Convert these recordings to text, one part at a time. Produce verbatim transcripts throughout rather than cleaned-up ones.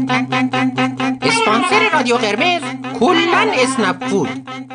اسپانسر رادیو قرمز کلن اسنپ فود.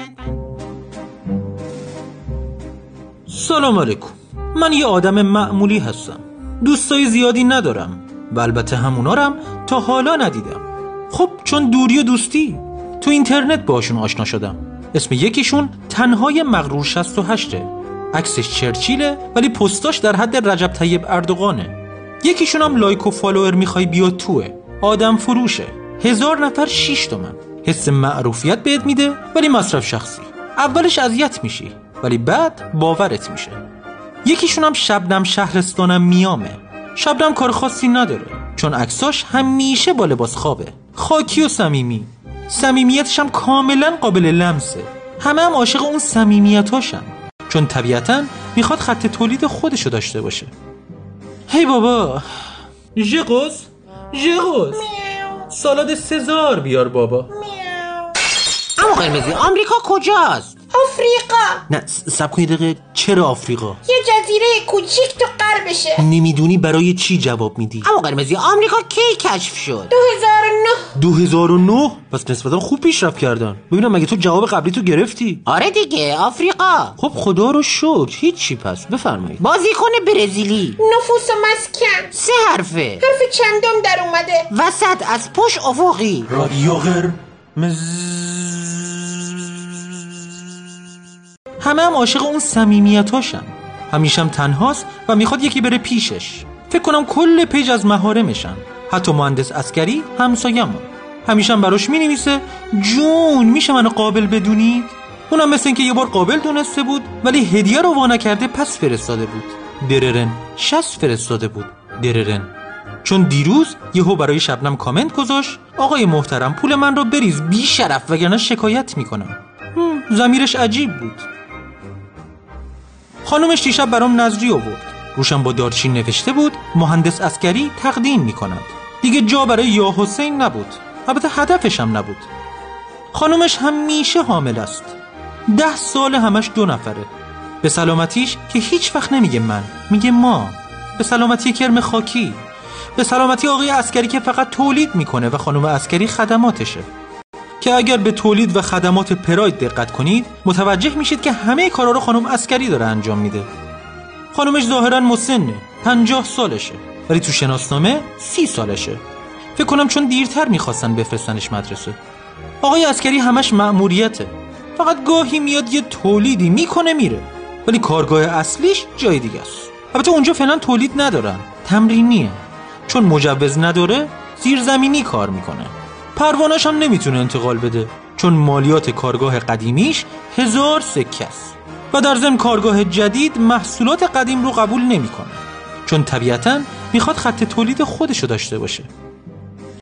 سلام علیکم. من یه آدم معمولی هستم، دوستای زیادی ندارم و البته همونارم تا حالا ندیدم. خب چون دوری و دوستی تو اینترنت باشون آشنا شدم. اسم یکیشون تنهای مغرور شصت و هشته، عکسش چرچیله ولی پستاش در حد رجب طیب اردوغانه. یکیشون هم لایک و فالوور میخوای بیا توه، آدم فروشه، هزار نفر شیش تومن، حس معروفیت بهت میده ولی مصرف شخصی. اولش اذیت میشی ولی بعد باورت میشه. یکیشون هم شبنم شهرستانم میامه. شبنم کار خاصی نداره چون عکساش همیشه با لباس خوابه، خاکی و صمیمی. صمیمیتش هم کاملا قابل لمسه. همه هم عاشق اون صمیمیتاشن چون طبیعتا میخواد خط تولید خودشو داشته باشه. هی بابا، ژقوس ژقوس سالاد سزار بیار بابا. اما قرمزی آمریکا کجاست؟ آفریقا. نه سب کنید دقیقه، چرا آفریقا؟ یه جزیره کوچیک تو غربشه. نمیدونی برای چی جواب میدی؟ اما قرمزی آمریکا کی کشف شد؟ دو هزار و نه. دو هزار و نه؟ پس نسبتا خوب پیشرفت کردن. ببینم مگه تو جواب قبلی تو گرفتی؟ آره دیگه، آفریقا. خب خدا رو شکر. هیچ پس بفرمایید. بازیکن برزیلی، نفوس و مسکن، سه حرفه، حرف چندم در اومده، وسط از پشت افقی. رادیو قرمز. همه هم عاشق اون صمیمیتاشن. همیشه هم تنهاست و میخواد یکی بره پیشش. فکر کنم کل پیج از محارمشن، حتی مهندس عسکری همسایه‌مون. همیشه هم براش مینویسه جون میشه منو قابل بدونید. اونم مثل این که یه بار قابل دونسته بود ولی هدیه رو وا نکرده پس فرستاده بود. دررن شصت فرستاده بود. دررن چون دیروز یهو برای شبنم کامنت گذاشت آقای محترم پول من رو بریز بی شرف وگرنه شکایت میکنم. ضمیرش عجیب بود. خانومش دیشب برام نظری آورد، روشم با دارچین نوشته بود مهندس عسکری تقدیم میکند. دیگه جا برای یا حسین نبود، البته هدفش هم نبود. خانومش همیشه حامل است، ده سال همش دو نفره. به سلامتیش که هیچ وقت نمیگه من، میگه ما. به سلامتی کرم خاکی، به سلامتی آقای عسکری که فقط تولید میکنه و خانم عسکری خدماتشه. که اگر به تولید و خدمات پراید دقت کنید متوجه میشید که همه کارا رو خانم عسکری داره انجام میده. خانمش ظاهرا مسنه، پنجاه سالشه ولی تو شناسنامه سی سالشه. فکر کنم چون دیرتر میخواستن بفرستنش مدرسه. آقای عسکری همش مأموریته، فقط گاهی میاد یه تولیدی میکنه میره، ولی کارگاه اصلیش جای دیگه است. البته اونجا فعلا تولید ندارن، تمرینیه. چون مجوز نداره زیرزمینی کار میکنه. پروانه‌اش هم نمیتونه انتقال بده چون مالیات کارگاه قدیمیش هزار سکه است و در ضمن کارگاه جدید محصولات قدیم رو قبول نمیکنه چون طبیعتاً میخواد خط تولید خودشو داشته باشه.